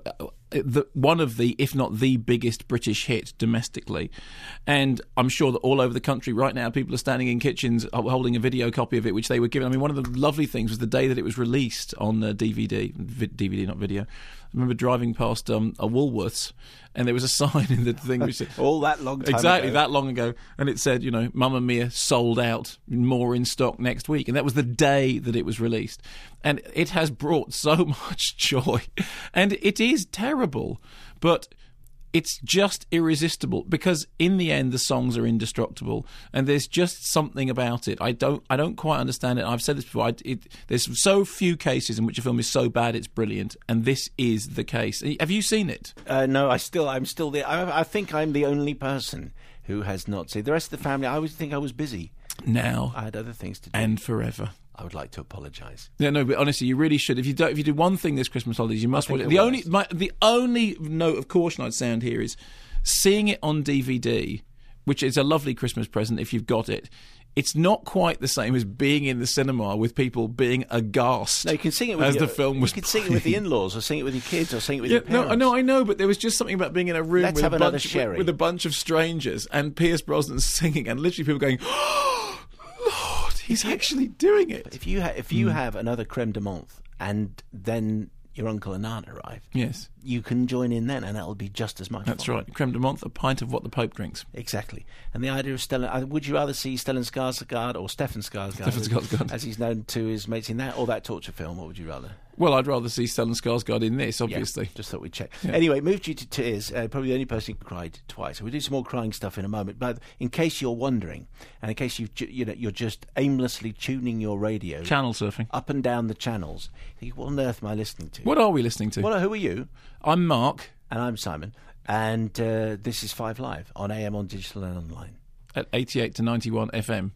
one of the, if not the biggest British hit domestically. And I'm sure that all over the country right now, people are standing in kitchens holding a video copy of it, which they were given. One of the lovely things was the day that it was released on DVD, not video. I remember driving past a Woolworths, and there was a sign in the thing which said, all that long time exactly ago. that long ago, and it said, Mamma Mia sold out, more in stock next week, and that was the day that it was released, and it has brought so much joy, and it is terrible, but it's just irresistible, because in the end the songs are indestructible, and there's just something about it. I don't quite understand it. I've said this before. There's so few cases in which a film is so bad it's brilliant, and this is the case. Have you seen it? No, I'm still there. I think I'm the only person who has not seen. The rest of the family, I always think I was busy. Now I had other things to do. and forever. I would like to apologise. Yeah, no, but honestly, you really should. If you do one thing this Christmas holidays, you must watch it. The only note of caution I'd sound here is seeing it on DVD, which is a lovely Christmas present if you've got it. It's not quite the same as being in the cinema with people being aghast. No, you can sing it with as the film was. You can sing it with the in-laws, or sing it with your kids, or sing it with your parents. No, I know, but there was just something about being in a room with a bunch of strangers and Pierce Brosnan singing, and literally people going, "Oh, Lord, he's actually doing it." If you have another creme de menthe, and then your uncle and aunt arrive, yes, you can join in then, and that'll be just as much. That's fun. right. Creme de menthe, a pint of what the Pope drinks. Exactly. And the idea of Stellan, would you rather see Stellan Skarsgård or Stefan Skarsgård, as he's known to his mates in that, or that torture film? What would you rather? Well, I'd rather see Stellan Skarsgård in this, obviously. Yeah, just thought we'd check. Yeah. Anyway, moved you to tears. Probably the only person who cried twice. We'll do some more crying stuff in a moment. But in case you're wondering, and in case you're just aimlessly tuning your radio, channel surfing up and down the channels, you think, what on earth am I listening to? What are we listening to? Who are you? I'm Mark. And I'm Simon. And this is 5 Live on AM, on digital and online. At 88 to 91 FM.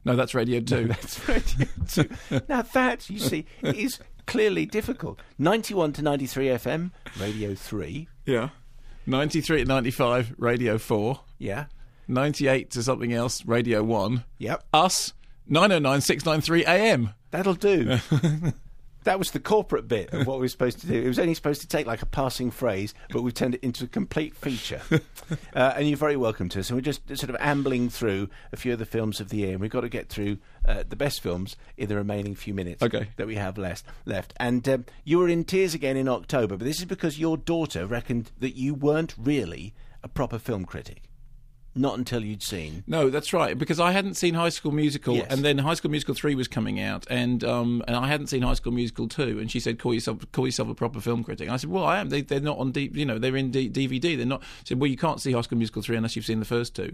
No, that's Radio 2. That's Radio 2. Now that, you see, is clearly difficult. 91 to 93 FM, Radio 3. Yeah. 93 to 95, Radio 4. Yeah. 98 to something else, Radio 1. Yep. Us, 909 693 AM. That'll do. That was the corporate bit of what we were supposed to do. It was only supposed to take like a passing phrase, but we've turned it into a complete feature. And you're very welcome to us. And we're just sort of ambling through a few of the films of the year. And we've got to get through the best films in the remaining few minutes that we have left. And you were in tears again in October, but this is because your daughter reckoned that you weren't really a proper film critic. Not until you'd seen. No, that's right, because I hadn't seen High School Musical, and then High School Musical 3 was coming out, and I hadn't seen High School Musical 2, and she said, call yourself a proper film critic. And I said, well, I am. They're not on, they're in DVD. They're not. She said, well, you can't see High School Musical 3 unless you've seen the first two.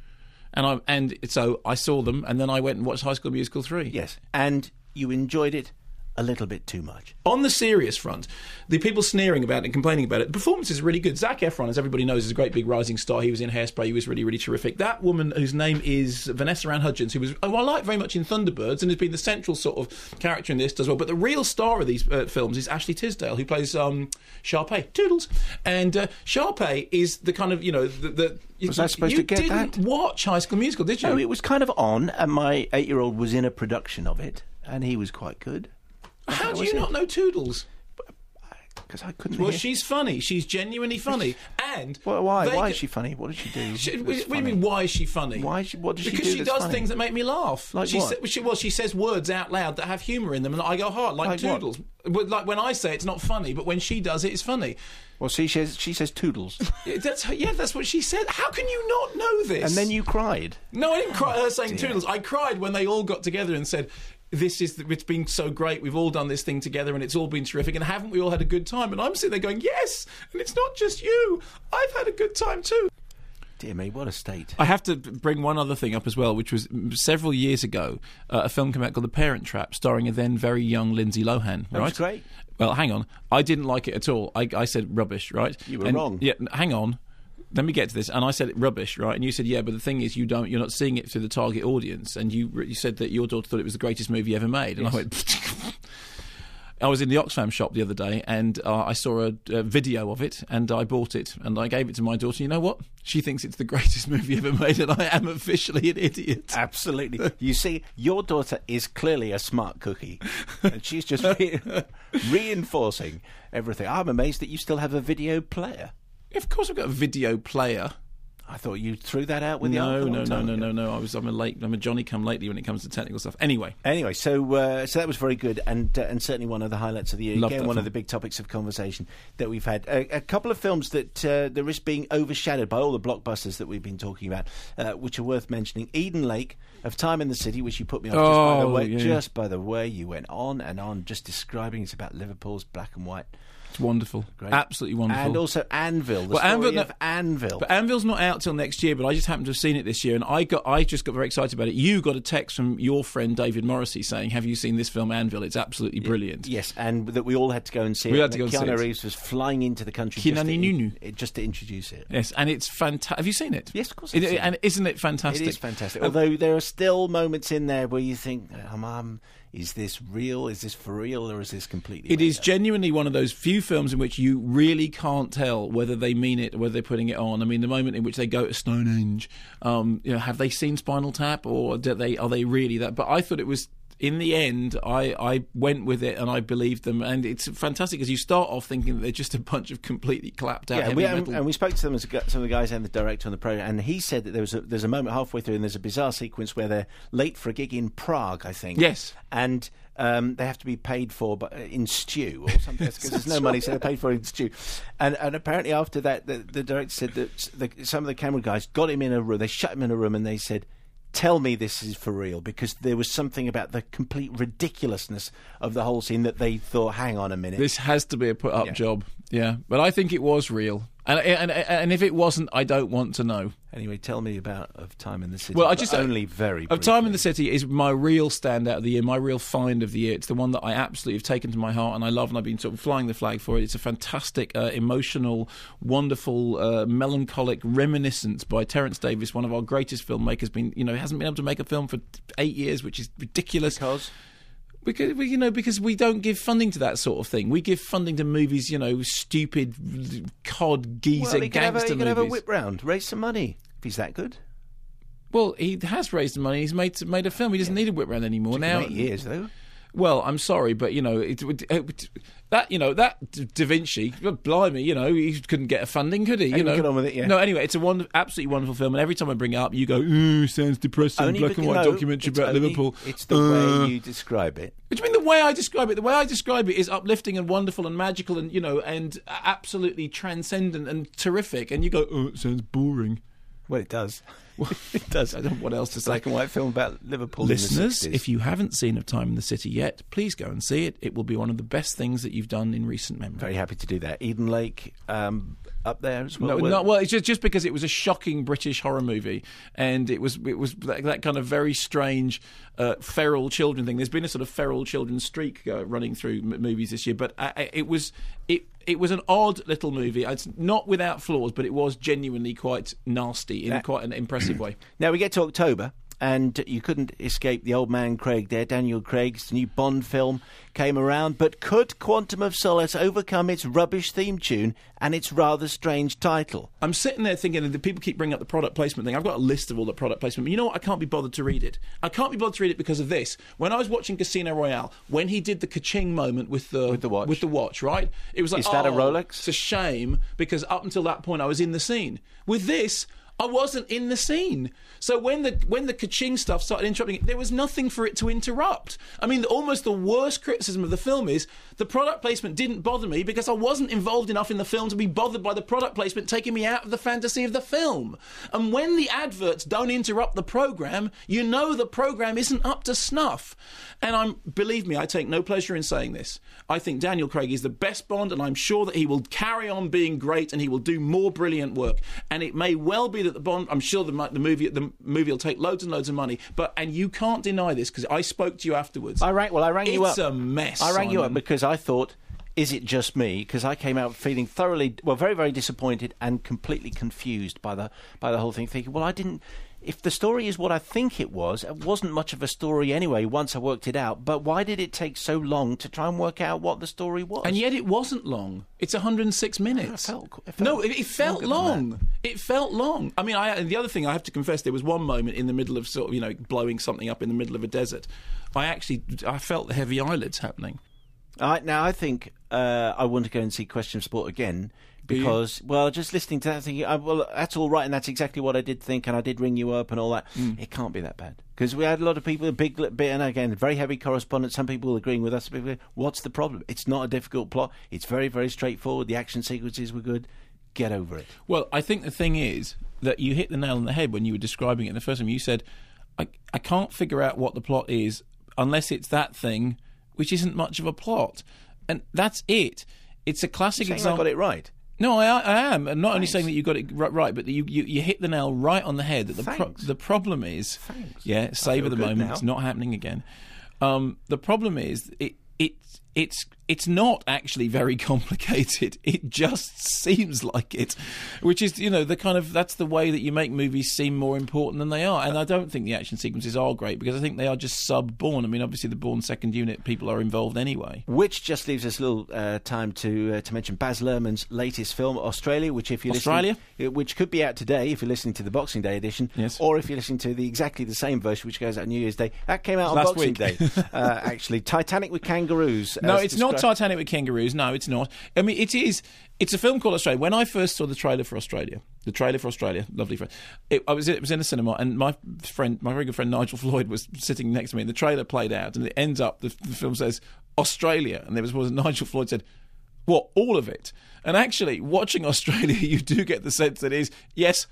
And so I saw them, and then I went and watched High School Musical 3. Yes, and you enjoyed it a little bit too much. On the serious front, the people sneering about it and complaining about it, the performance is really good. Zac Efron, as everybody knows, is a great big rising star. He was in Hairspray. He was really, really terrific. That woman, whose name is Vanessa Ann Hudgens, who I like very much in Thunderbirds and has been the central sort of character in this as well. But the real star of these films is Ashley Tisdale, who plays Sharpay. Toodles. And Sharpay is the kind of, was I supposed to get that? You didn't watch High School Musical, did you? No, it was kind of on, and my 8-year-old was in a production of it, and he was quite good. How do you not know Toodles? Because I couldn't Well, hear. she's funny. She's genuinely funny. And well, why? Why is she funny? What did she do? What do you mean, why is she funny? What does she do? Because she does things that make me laugh. Like what? She says words out loud that have humour in them, and I go hard, like Toodles. Like when I say it's not funny, but when she does it, it's funny. Well, she says Toodles. That's what she said. How can you not know this? And then you cried. No, I didn't cry at her saying Toodles. I cried when they all got together and said, it's been so great, we've all done this thing together and it's all been terrific, and haven't we all had a good time? And I'm sitting there going, yes, and it's not just you, I've had a good time too. Dear me, what a state. I have to bring one other thing up as well, which was several years ago, a film came out called The Parent Trap, starring a then very young Lindsay Lohan. That was great. Well, hang on, I didn't like it at all. I said rubbish, right? You were wrong. Yeah, hang on. Let me get to this. And I said rubbish, right? And you said, yeah, but the thing is, you're not seeing it through the target audience. And you said that your daughter thought it was the greatest movie ever made. And yes. I went... I was in the Oxfam shop the other day, and I saw a video of it, and I bought it, and I gave it to my daughter. You know what? She thinks it's the greatest movie ever made, and I am officially an idiot. Absolutely. You see, your daughter is clearly a smart cookie, and she's just reinforcing everything. I'm amazed that you still have a video player. Of course I've got a video player. I thought you threw that out with No. I'm a Johnny-come-lately when it comes to technical stuff. Anyway, so that was very good, and certainly one of the highlights of the year. Again, one of the big topics of conversation that we've had. A couple of films that the risk being overshadowed by all the blockbusters that we've been talking about, which are worth mentioning. Eden Lake, Of Time in the City, which you put me on just by the way you went on and on, just describing it's about Liverpool's black and white. It's wonderful. Great. Absolutely wonderful. And also Anvil, the story of Anvil. But Anvil's not out till next year, but I just happened to have seen it this year, and I just got very excited about it. You got a text from your friend David Morrissey saying, have you seen this film Anvil? It's absolutely brilliant. Yes, and that we all had to go and see it. We had to go and see it. Keanu Reeves was flying into the country just to introduce it. Yes, and it's fantastic. Have you seen it? Yes, of course. And isn't it fantastic? It is fantastic. Although there are still moments in there where you think, is this real? Is this for real? Or is this completely It is genuinely one of those few films in which you really can't tell whether they mean it or whether they're putting it on. I mean, the moment in which they go to Stonehenge, have they seen Spinal Tap, or are they really that? But I thought it was... In the end, I went with it and I believed them, and it's fantastic because you start off thinking that they're just a bunch of completely clapped out heavy metal. And we spoke to them, some of the guys and the director on the program, and he said that there's a moment halfway through and there's a bizarre sequence where they're late for a gig in Prague, I think. Yes. And they have to be paid for in stew or something because there's no money, so they're paid for in stew. And apparently after that, the director said that some of the camera guys got him in a room, they shut him in a room and they said, tell me this is for real, because there was something about the complete ridiculousness of the whole scene that they thought, hang on a minute. This has to be a put-up job. Yeah, but I think it was real. And if it wasn't, I don't want to know. Anyway, tell me about Of Time in the City. Well, only very Of briefly. Time in the City is my real standout of the year, my real find of the year. It's the one that I absolutely have taken to my heart and I love, and I've been sort of flying the flag for it. It's a fantastic, emotional, wonderful, melancholic reminiscence by Terence Davis, one of our greatest filmmakers. Hasn't been able to make a film for 8 years, which is ridiculous. Because we don't give funding to that sort of thing. We give funding to movies, stupid cod geezer gangster movies. He could have a whip round, raise some money if he's that good. Well, he has raised the money. He's made a film. He doesn't need a whip round anymore. Now, 8 years though. Well, I'm sorry, but that Da Vinci, blimey, he couldn't get a funding, could he? Get on with it, yeah. No, anyway, it's absolutely wonderful film, and every time I bring it up, you go, sounds depressing, black and white documentary about Liverpool. It's the way you describe it. What do you mean the way I describe it? The way I describe it is uplifting and wonderful and magical and and absolutely transcendent and terrific. And you go, it sounds boring. Well, it does. It does. I don't know what else to say. Black and white film about Liverpool. Listeners, in the 60s. if you haven't seen Of Time in the City yet, please go and see it. It will be one of the best things that you've done in recent memory. Very happy to do that. Eden Lake up there as well. Well, it's just because it was a shocking British horror movie, and it was that kind of very strange feral children thing. There's been a sort of feral children streak running through movies this year, but it was an odd little movie. It's not without flaws, but it was genuinely quite nasty in quite an impressive way. Now we get to October, and you couldn't escape the old man Craig there. Daniel Craig's new Bond film came around, but could Quantum of Solace overcome its rubbish theme tune and its rather strange title? I'm sitting there thinking, and people keep bringing up the product placement thing. I've got a list of all the product placement, but you know what? I can't be bothered to read it. I can't be bothered to read it because of this. When I was watching Casino Royale, when he did the ka-ching moment with the watch, right? It was like, is that a Rolex? It's a shame, because up until that point I was in the scene. With this, I wasn't in the scene. So when the ka-ching stuff started interrupting it, there was nothing for it to interrupt. I mean, almost the worst criticism of the film is the product placement didn't bother me because I wasn't involved enough in the film to be bothered by the product placement taking me out of the fantasy of the film. And when the adverts don't interrupt the programme, you know the programme isn't up to snuff. And believe me, I take no pleasure in saying this. I think Daniel Craig is the best Bond, and I'm sure that he will carry on being great and he will do more brilliant work. And it may well be that the Bond, I'm sure the movie will take loads and loads of money, and you can't deny this because I spoke to you afterwards. I rang you up. It's a mess. I rang you up Simon. because I thought, is it just me? Because I came out feeling very, very disappointed and completely confused by the whole thing, thinking, well, I didn't. If the story is what I think it wasn't much of a story anyway once I worked it out, but why did it take so long to try and work out what the story was? And yet it wasn't long. It's 106 minutes. It felt long. It felt long. I mean, the other thing I have to confess, there was one moment in the middle of sort of, blowing something up in the middle of a desert. I felt the heavy eyelids happening. Now, I think I want to go and see Question of Sport again because, just listening to that, thinking, that's all right, and that's exactly what I did think, and I did ring you up and all that. It can't be that bad. Because we had a lot of people, a big bit, and again, very heavy correspondence, some people agreeing with us. What's the problem? It's not a difficult plot. It's very, very straightforward. The action sequences were good. Get over it. Well, I think the thing is that you hit the nail on the head when you were describing it the first time. You said, I can't figure out what the plot is unless it's that thing, which isn't much of a plot. And that's it. It's a classic example. I got it right. No, I am. I'm not only saying that you got it right, but that you hit the nail right on the head. That the problem is, savour the moment. It's not happening again. The problem is it's not actually very complicated. It just seems like it, which is that's the way that you make movies seem more important than they are. And I don't think the action sequences are great because I think they are just sub-Bourne. I mean, obviously the Bourne second unit people are involved anyway. Which just leaves us a little time to mention Baz Luhrmann's latest film, Australia, which which could be out today if you're listening to the Boxing Day edition, yes, or if you're listening to exactly the same version which goes out New Year's Day. That came out on last Boxing week. Day. Actually, Titanic with kangaroos. No, it's not Titanic with kangaroos. No, it's not. I mean, it is. It's a film called Australia. When I first saw the trailer for Australia, lovely friend, it was in a cinema, and my very good friend Nigel Floyd was sitting next to me, and the trailer played out, and it ends up, the film says Australia, and there was Nigel Floyd said, what, all of it? And actually, watching Australia, you do get the sense that it is, yes,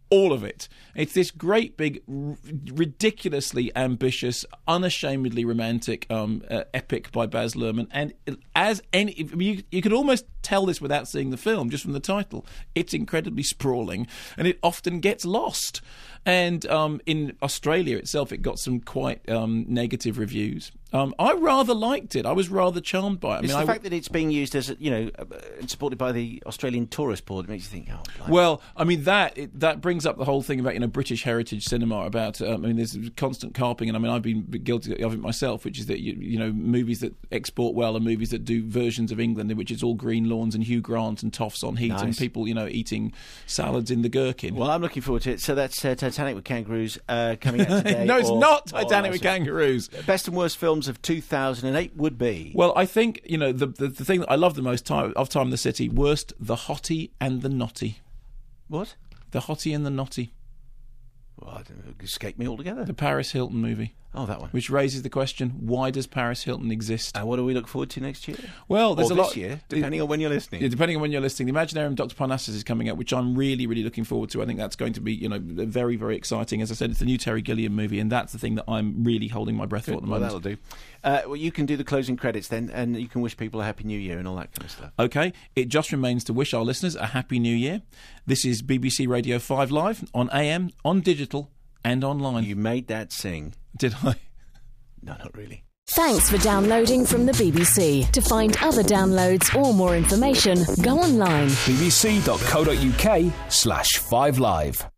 All of it. It's this great, big, ridiculously ambitious, unashamedly romantic epic by Baz Luhrmann. And you could almost tell this without seeing the film, just from the title. It's incredibly sprawling, and it often gets lost. And in Australia itself, it got some quite negative reviews. I rather liked it. I was rather charmed by it. It's the fact that it's being used as, supported by the Australian Tourist Board. It makes you think, well, I mean, that brings up the whole thing about, British heritage cinema, about, there's constant carping, and I've been guilty of it myself, which is that, movies that export well are movies that do versions of England in which it's all green lawns and Hugh Grant and toffs on heat and people, eating salads in the gherkin. Well, I'm looking forward to it. So that's Titanic with kangaroos coming out today. No, it's not Titanic with kangaroos. Best and worst films of 2008 would be. Well, I think the thing that I love the most of Time in the City, worst, The Hottie and the Nottie. What? The Hottie and the Nottie. Well, it escaped me altogether. The Paris Hilton movie. Oh, that one. Which raises the question, why does Paris Hilton exist? What do we look forward to next year? Well, there's or a this lot. year, depending on when you're listening. Yeah, depending on when you're listening. The Imaginarium of Dr. Parnassus is coming out, which I'm really, really looking forward to. I think that's going to be, very, very exciting. As I said, it's the new Terry Gilliam movie, and that's the thing that I'm really holding my breath for at the moment. Well, that'll do. Well, you can do the closing credits then, and you can wish people a Happy New Year and all that kind of stuff. OK. It just remains to wish our listeners a Happy New Year. This is BBC Radio 5 Live, on AM, on digital, and online. You made that sing. Did I? No, not really. Thanks for downloading from the BBC. To find other downloads or more information, go online. bbc.co.uk/5live